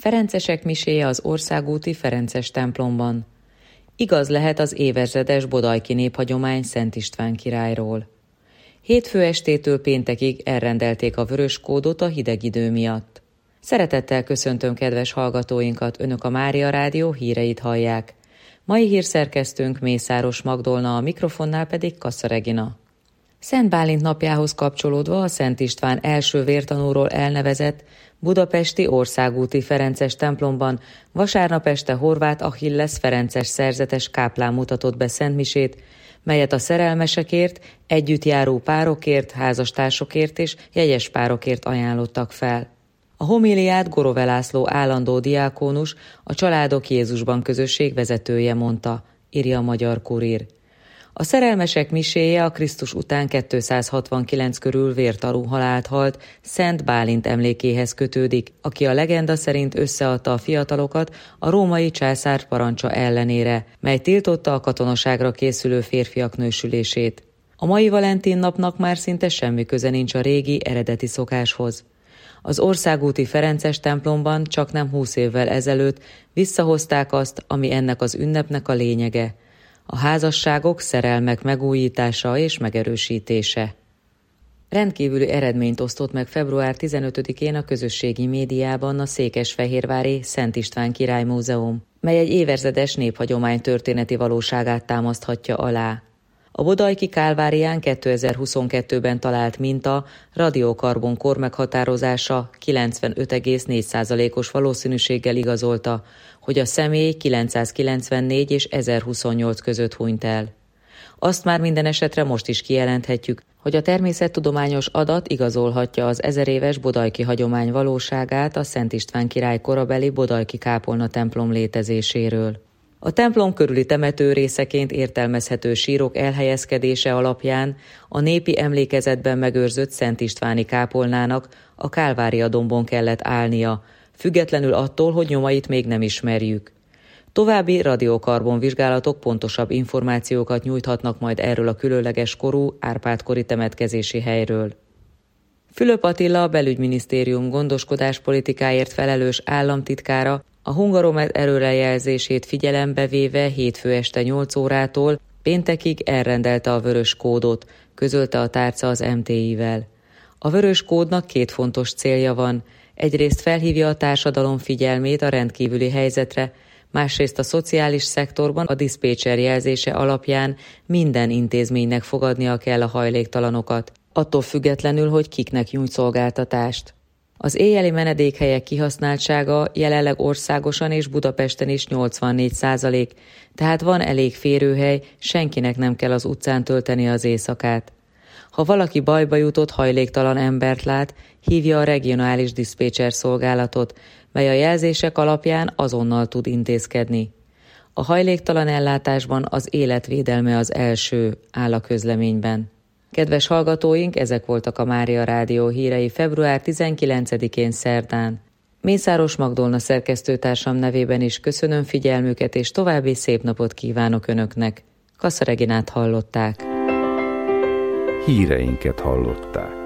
Ferencesek miséje az országúti Ferences templomban. Igaz lehet az évezredes bodajki néphagyomány Szent István királyról. Hétfő estétől péntekig elrendelték a vörös kódot a hideg idő miatt. Szeretettel köszöntöm kedves hallgatóinkat, Önök a Mária Rádió híreit hallják. Mai hírszerkesztőnk Mészáros Magdolna, a mikrofonnál pedig Kassa Regina. Szent Bálint napjához kapcsolódva a Szent István első vértanúról elnevezett budapesti országúti Ferences templomban vasárnap este Horváth Achilles ferences szerzetes káplán mutatott be szentmisét, melyet a szerelmesekért, együttjáró párokért, házastársokért és jegyes párokért ajánlottak fel. A homíliát Gorove László állandó diákónus, a Családok Jézusban közösség vezetője mondta, írja a Magyar Kurír. A szerelmesek miséje a Krisztus után 269 körül vértanú halált halt Szent Bálint emlékéhez kötődik, aki a legenda szerint összeadta a fiatalokat a római császár parancsa ellenére, mely tiltotta a katonaságra készülő férfiak nősülését. A mai Valentin napnak már szinte semmi köze nincs a régi, eredeti szokáshoz. Az országúti Ferences templomban csaknem 20 évvel ezelőtt visszahozták azt, ami ennek az ünnepnek a lényege: a házasságok, szerelmek megújítása és megerősítése. Rendkívüli eredményt osztott meg február 15-én a közösségi médiában a székesfehérvári Szent István Király Múzeum, mely egy évezredes néphagyomány történeti valóságát támaszthatja alá. A bodajki Kálvárián 2022-ben talált minta radiokarbon-kor meghatározása 95,4%-os valószínűséggel igazolta, hogy a személy 994 és 1028 között hunyt el. Azt már minden esetre most is kijelenthetjük, hogy a természettudományos adat igazolhatja az 1000 éves bodajki hagyomány valóságát a Szent István király korabeli bodajki kápolna templom létezéséről. A templom körüli temető részeként értelmezhető sírok elhelyezkedése alapján a népi emlékezetben megőrzött Szent Istváni kápolnának a Kálvária-dombon kellett állnia, függetlenül attól, hogy nyomait még nem ismerjük. További radiokarbon vizsgálatok pontosabb információkat nyújthatnak majd erről a különleges korú Árpád-kori temetkezési helyről. Fülöp Attila, a belügyminisztérium gondoskodáspolitikáért felelős államtitkára a Hungaromet erőrejelzését figyelembe véve hétfő este 8 órától péntekig elrendelte a vörös kódot, közölte a tárca az MTI-vel. A vörös kódnak 2 fontos célja van: egyrészt felhívja a társadalom figyelmét a rendkívüli helyzetre, másrészt a szociális szektorban a diszpécser jelzése alapján minden intézménynek fogadnia kell a hajléktalanokat, attól függetlenül, hogy kiknek nyújt szolgáltatást. Az éjjeli menedékhelyek kihasználtsága jelenleg országosan és Budapesten is 84%, tehát van elég férőhely, senkinek nem kell az utcán tölteni az éjszakát. Ha valaki bajba jutott, hajléktalan embert lát, hívja a regionális diszpécser szolgálatot, mely a jelzések alapján azonnal tud intézkedni. A hajléktalan ellátásban az életvédelme az első, áll a közleményben. Kedves hallgatóink, ezek voltak a Mária Rádió hírei február 19-én szerdán. Mészáros Magdolna szerkesztőtársam nevében is köszönöm figyelmüket, és további szép napot kívánok Önöknek. Kassa Reginát hallották. Híreinket hallották.